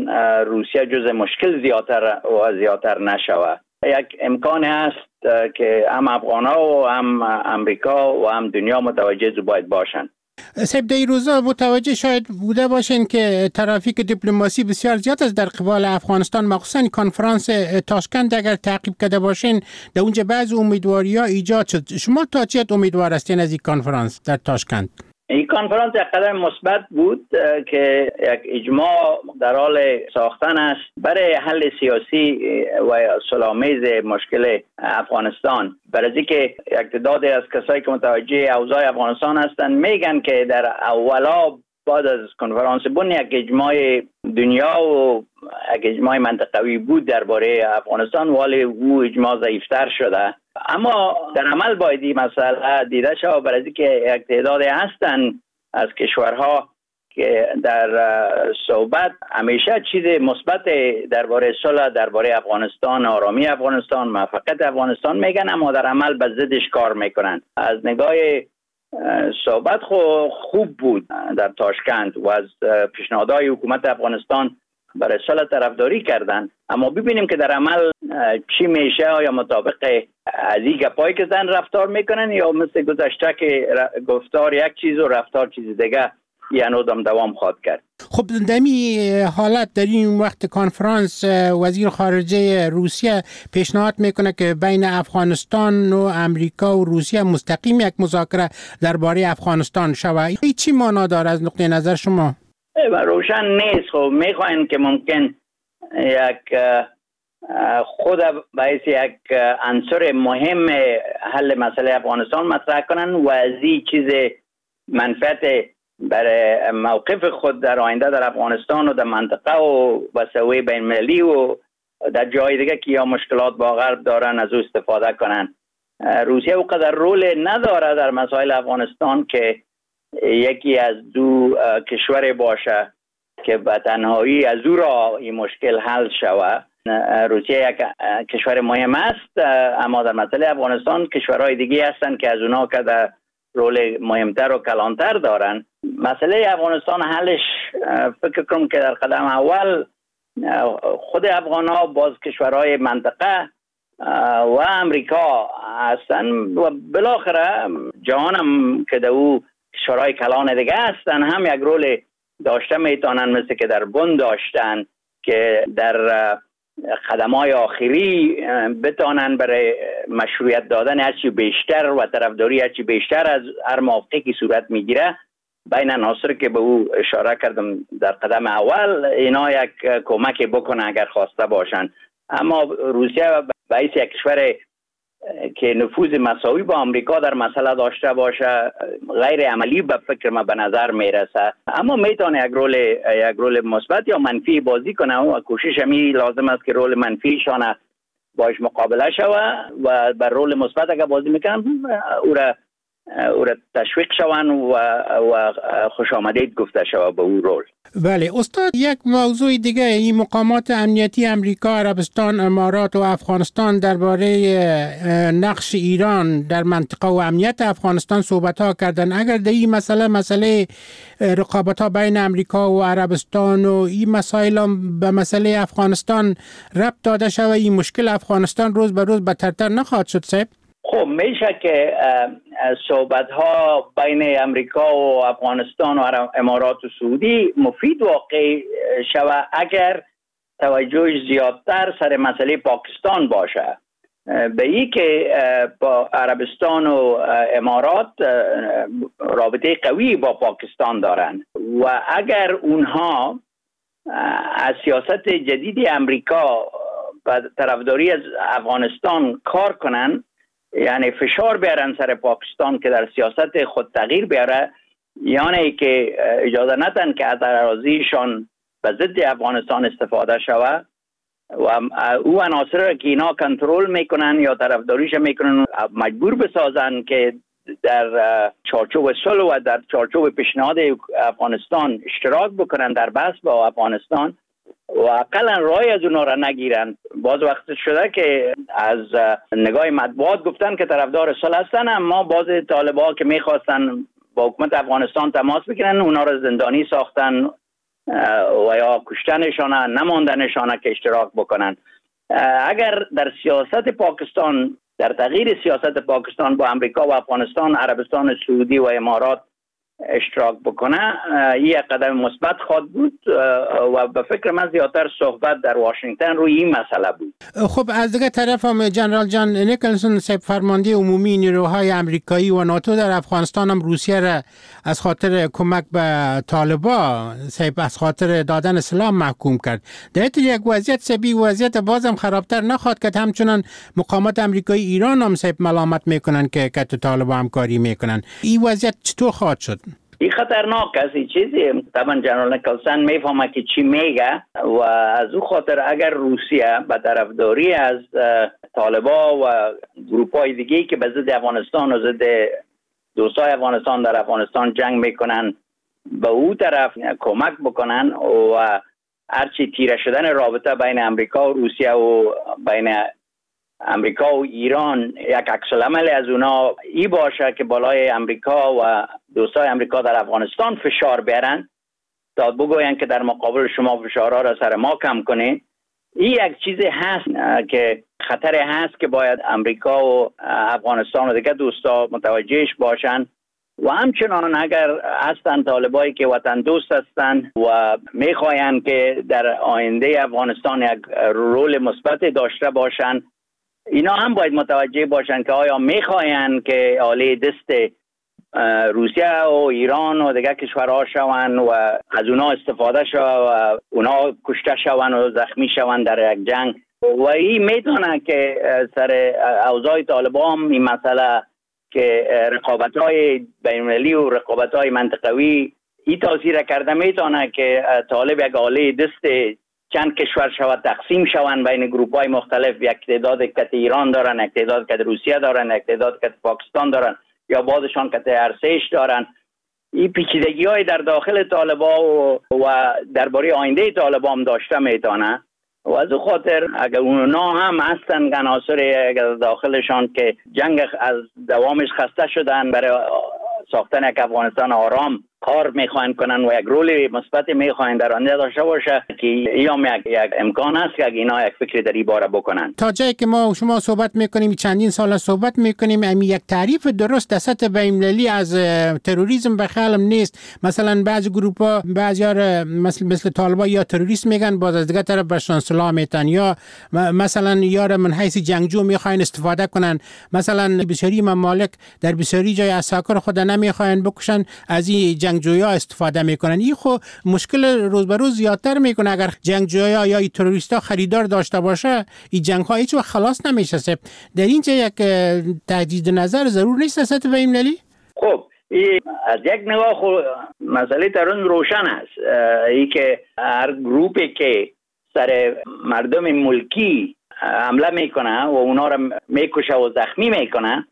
روسیه جز مشکل زیادتر نشوه. یک امکان است که هم افغان‌ها و هم امریکا و هم دنیا متوجه باید باشن. سیب در این روزا متوجه شاید بوده باشین که ترافیک دیپلماسی بسیار زیاد است در قبال افغانستان، مخصوصا کنفرانس تاشکند اگر تعقیب کرده باشین در اونجا بعض امیدواری‌ها ایجاد شد. شما تا چه امیدوار هستین از این کنفرانس در تاشکند؟ این کنفرانس یک قدم مثبت بود که یک اجماع در حال ساختن است برای حل سیاسی و صلح‌آمیز مشکل افغانستان. برای اینکه یک تعداد از کسایی که متوجه اوضاع افغانستان هستند میگن که در اولا بعد از کنفرانس بن یک اجماع دنیا و یک اجماع منطقوی بود درباره افغانستان، ولی او اجماع ضعیفتر شده. اما در عمل باید این مسئله دیده شود، برای اینکه یک تعدادی هستند از کشورها که در صحبت همیشه چیز مثبت درباره صلح، درباره افغانستان، آرامی افغانستان، موفقیت افغانستان میگن، اما در عمل به ضدش کار میکنن. از نگاه صحبت خوب بود در تاشکند و از پیشنهادهای حکومت افغانستان برای صلح طرفداری کردن، اما ببینیم که در عمل چی میشه. آیا مطابق از این گپایی که زن رفتار میکنن یا مثل گذشته که گفتار یک چیز و رفتار چیز دیگه یعنی دوام خواهد کرد. خب در این حالت در این وقت کنفرانس وزیر خارجه روسیه پیشنهاد میکنه که بین افغانستان و امریکا و روسیه مستقیم یک مذاکره درباره افغانستان شود. این چی معنا داره از نقطه نظر شما؟ روشن نیست. خب میخواین که ممکن یک خود باعث یک عنصر مهم حل مسئله افغانستان مطرح کنن و از این چیز منفعت برای موقف خود در آینده در افغانستان و در منطقه و بسوی بین المللی و در جای دیگه که یا مشکلات با غرب دارن از او استفاده کنن. روسیه اونقدر رول نداره در مسائل افغانستان که یکی از دو کشور باشه که به تنهایی از او را این مشکل حل شود. روسیه یک کشور مهم است، اما در مسئله افغانستان کشورهای دیگه هستن که از اونا که در رول مهمتر و کلانتر دارن. مسئله افغانستان حلش فکر کنم که در قدم اول خود افغان‌ها باز کشورهای منطقه و امریکا هستن و بالاخره جهان هم که در او کشورهای کلان دیگه هستن هم یک رول داشته میتونن، مثل که در بن داشتن که در خدمات آخری بتونن برای مشروعیت دادن هرچی بیشتر و طرفداری هرچی بیشتر از هر موافقه که صورت میگیره بین عناصر که به او اشاره کردم در قدم اول اینا یک کمک بکنه اگر خواسته باشن. اما روسیه باعث یک کشور که نفوذ مساوی با آمریکا در مسئله داشته باشه غیر عملی به فکر ما به نظر میرسه، اما میتونه یک رول مثبت یا منفی بازی کنه و کوشش همی لازم است که رول منفیشان باش مقابله شوه و بر رول مثبت اگر بازی میکنن او را تشویق شون و خوش آمدید گفته شود به او رول. بله استاد، یک موضوع دیگه این مقامات امنیتی امریکا، عربستان، امارات و افغانستان درباره نقش ایران در منطقه و امنیت افغانستان صحبت ها کردن. اگر در این مسئله رقابت ها بین امریکا و عربستان و این مسائل هم به مسئله افغانستان ربط داده شود، این مشکل افغانستان روز به روز بدتر نخواهد شد صاحب؟ خب میشه که صحبت ها بین امریکا و افغانستان و امارات و سعودی مفید واقع شود اگر توجهش زیادتر سر مسئله پاکستان باشه. به این که با عربستان و امارات رابطه قوی با پاکستان دارن و اگر اونها از سیاست جدید امریکا و طرفداری از افغانستان کار کنن، یعنی فشار بیارن سر پاکستان که در سیاست خود تغییر بیاره، یعنی که اجازه ندن که از اراضیشان به ضد افغانستان استفاده شود و او عناصر که اینا کنترل میکنن یا طرفداریش میکنن مجبور بسازن که در چارچوب صلح و در چارچوب پیشنهاد افغانستان اشتراک بکنن در بحث با افغانستان و اقلا رای از اونا را نگیرن. باز وقت شده که از نگاه مطبوعات گفتن که طرفدار صلح هستن، اما باز طالبان که میخواستن با حکومت افغانستان تماس بگیرن اونا را زندانی ساختن و یا کشتنشان، نماندنشان که اشتراک بکنن. اگر در سیاست پاکستان، در تغییر سیاست پاکستان با امریکا و افغانستان، عربستان سعودی و امارات اشتراک بکنه، یک قدم مثبت خواهد بود و به فکر من زیادتر صحبت در واشنگتن روی این مسئله بود. خب از دیگه طرف هم جنرال جان نیکلسون صاحب فرمانده عمومی نیروهای امریکایی و ناتو در افغانستان هم روسیه را از خاطر کمک به طالبان صاحب از خاطر دادن سلاح محکوم کرد. در یک وضعیت سبی وضعیت بازم خرابتر نخواهد کرد. همچنان مقامات امریکایی ایران هم صاحب ملامت میکنن که طالبان همکاری میکنن. این وضعیت چطور خواهد شد؟ این خطرناک است. این چیزی طبعا جنرال نیکلسون میفهمه که چی میگه و از او خاطر اگر روسیه به طرفداری از طالبان و گروپ‌های دیگه که به ضد افغانستان و ضد دوستای افغانستان در افغانستان جنگ میکنن به او طرف کمک بکنن و هرچی تیره شدن رابطه بین امریکا و روسیه و بین امریکا و ایران یک عکس العمل از اونا ای باشه که بالای امریکا و دوستای امریکا در افغانستان فشار بیارن تا بگوین که در مقابل شما فشارها را سر ما کم کنین. این یک چیزی هست که خطر هست که باید امریکا و افغانستان و دیگه دوستا متوجهش باشن و همچنان اگر هستن طالبایی که وطن دوست هستن و میخواین که در آینده افغانستان یک رول مثبت داشته باشن، اینا هم باید متوجه باشن که آیا میخواین که آله دست روسیه و ایران و دیگه کشورها شون و از اونا استفاده شو و اونا کشته شون و زخمی شون در یک جنگ و این میتونه که سر اوضاع طالبان این مسئله که رقابت‌های بین‌المللی و رقابت‌های منطقوی این تاثیر کرده میتونه که طالب یک آله دست چند کشور شود تقسیم شوند بین گروه‌های مختلف، یک تعداد کت ایران دارن، یک تعداد کت روسیه دارن، یک تعداد کت پاکستان دارن یا بعضشان کت ارسش دارن. این پیچیدگی‌های در داخل طالبان و درباره آینده طالبان داشته میتونه و از خاطر اگر اونا هم هستن عناصر داخلشان که جنگ از دوامش خسته شدن، برای ساختن یک افغانستان آرام کار میخواین کنن و یک رول مثبت میخواین در آینده داشته باشه که ایام یک امکان است که اینا یک فکر در این باره بکنن. تا جایی که ما و شما صحبت میکنیم، چندین سال صحبت میکنیم، یک تعریف درست در سطح بین‌المللی از تروریسم به خیالم نیست. مثلا بعضی گروپ‌ها بعضی‌ها مثل طالبان یا تروریست میگن، باز از دیگه طرف بهشون سلاح میتن یا مثلا یار من حیث جنگجو میخواین استفاده کنن. مثلا بسیاری ممالک در بسیاری جای اساکر خود نمیخواین بکشن، از این جنگجویا استفاده میکنن. این خو مشکل روز به روز زیادتر میکنه. اگر جنگجویا یا تروریستا خریدار داشته باشه، این جنگ ها هیچ وقت خلاص نمیشه. در اینجا یک تجدید نظر ضرور نیست سطح بین‌المللی؟ خب از یک نگاه مسئله ترون روشن است. ای که هر گروپی که سر مردم ملکی حمله میکنه و اونا را میکشه و زخمی میکنه،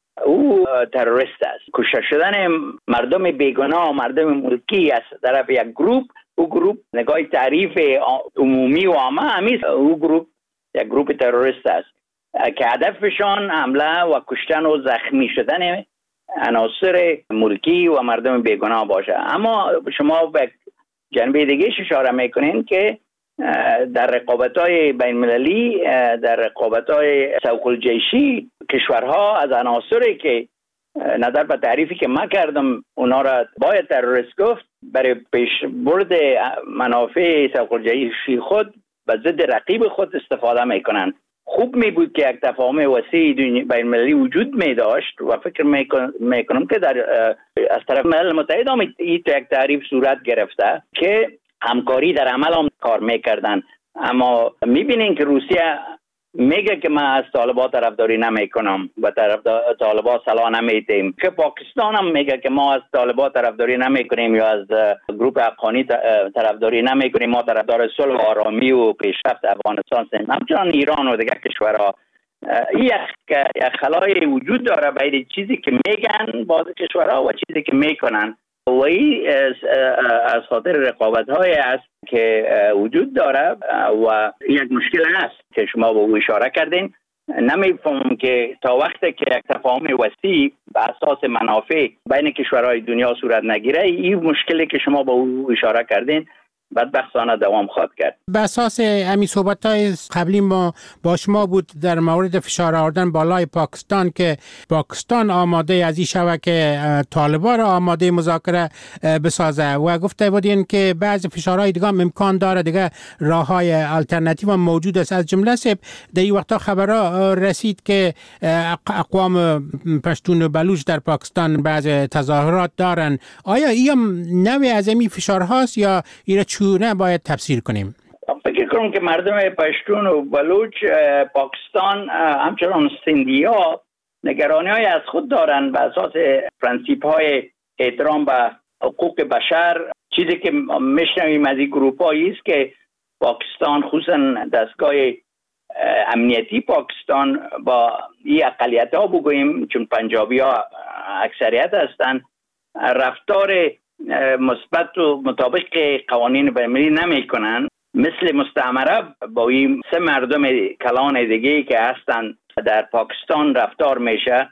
او تروریست است. کشته شدن مردم بیگناه و مردم ملکی از طرف یک گروپ، او گروپ نگاه تعریف عمومی و عامه همیست، او گروپ یک گروپ تروریست است که هدفشان حمله و کشتن و زخمی شدن عناصر ملکی و مردم بیگناه باشه. اما شما به جنبه دیگه اشاره میکنین که در رقابت‌های بین‌المللی، در رقابت‌های سوق الجیشی، کشورها از عناصری که نظر به تعریفی که من کردم اونا را باید تروریست گفت، برای پیشبرد منافع سوق الجیشی خود به ضد رقیب خود استفاده میکنن. خوب می بود که یک تفاهم وسیع بین‌المللی وجود می داشت و فکر میکنم که در از طرف ملل متحد هم این یک تعریف صورت گرفته که همکاری در عمل هم کار میکردن. اما میبینین که روسیه میگه که من از طالبان طرفداری نمیکنم و طالبان سلاح نمیدیم، که پاکستان هم میگه که ما از طالبان طرفداری نمیکنیم یا از گروپ افغانی طرفداری نمیکنیم، ما طرفدار صلح و آرامی و پیشرفت افغانستان هستیم. همچنان ایران و دیگر کشورها. این یک خلای وجود داره بین چیزی که میگن بعض کشورها و چیزی که میکنن و این از خاطر رقابت‌های است که وجود داره و یک مشکل هست که شما به او اشاره کردین. نمیفهمم که تا وقتی که یک تفاهم وسیع به اساس منافع بین کشورهای دنیا صورت نگیره، این مشکلی که شما به او اشاره کردین بدبختانه دوام خواهد کرد. به اساس امی صحبت‌های قبلی ما با شما بود در مورد فشار آوردن بالای پاکستان که پاکستان آماده از این شود که طالبان را آماده مذاکره بسازه و گفته بودین که بعض فشارهای دیگه هم امکان داره، دیگه راه‌های الटरनेटिव هم موجود است. از جمله در این وقتا خبرها رسید که اقوام پشتون و بلوچ در پاکستان بعض تظاهرات دارن. آیا این هم نوع از این فشارهاست یا این چونه باید تفسیر کنیم؟ فکر کنم که مردم پشتون و بلوچ پاکستان همچنان سندیا نگرانی های از خود دارن به اساس پرنسیپ های احترام به حقوق بشر. چیزی که میشنویم از این گروپ هایی است که پاکستان خصوصا دستگاه امنیتی پاکستان با این اقلیت ها بگوییم چون پنجابی ها اکثریت هستند رفتار مثبت و مطابق قوانین بین‌المللی نمی کنن. مثل مستعمره با این سه مردم کلان دیگه که هستن در پاکستان رفتار میشه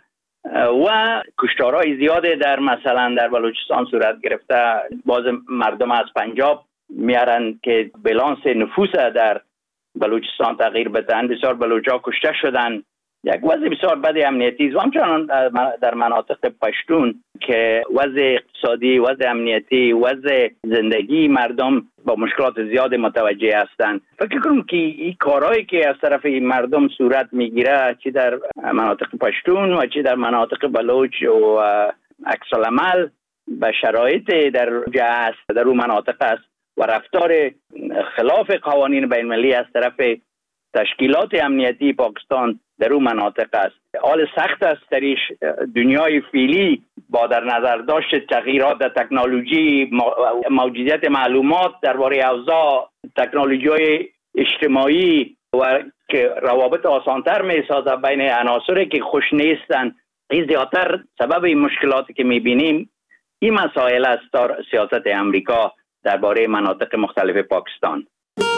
و کشتارهای زیاده در مثلا در بلوچستان صورت گرفته. باز مردم از پنجاب میارن که بالانس نفوس در بلوچستان تغییر بدن. بسیار بلوچا کشته شدن. یک وضع بسیار بد امنیتی است و همچنان در مناطق پشتون که وضع اقتصادی، وضع امنیتی، وضع زندگی مردم با مشکلات زیاد متوجه هستند. فکر کنم که این کارهایی که از طرف این مردم صورت میگیره چه در مناطق پشتون و چه در مناطق بلوچ و عکس العمل به شرایط در جهه است، در اون مناطق است و رفتار خلاف قوانین بین‌المللی از طرف تشکیلات امنیتی پاکستان در اون مناطق است. حال سخت است در دنیای فعلی با در نظر داشت تغییرات در تکنولوژی، موجودیت معلومات درباره اوضاع تکنولوژی اجتماعی و که روابط آسانتر می‌سازد بین عناصری که خوش نیستند. این زیادتر سبب این مشکلاتی که می‌بینیم این مسائل است در سیاست امریکا درباره مناطق مختلف پاکستان.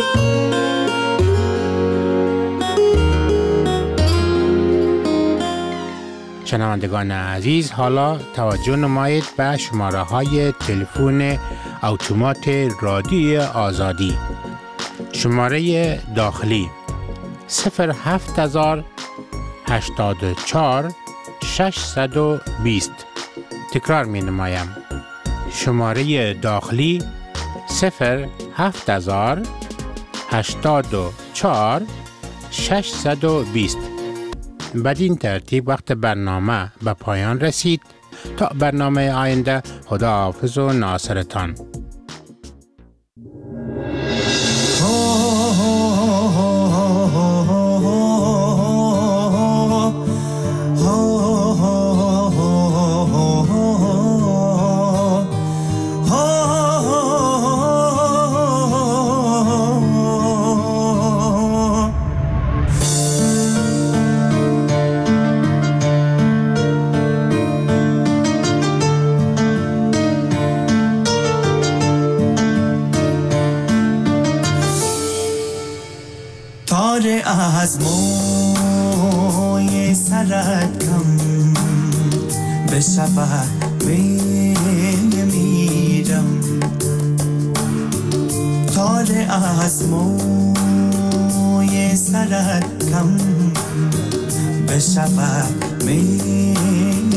شنوندگان عزیز، حالا توجه نمایید به شماره های تلفن اتومات رادیوی آزادی. شماره داخلی 07084 620. تکرار می نمایم. شماره داخلی 07084 620. بدین ترتیب وقت برنامه به پایان رسید. تا برنامه آینده، خداحافظ و ناصرتان. از موی سرت کم بشود میمیرم، تار از موی سرت کم بشود میمیرم.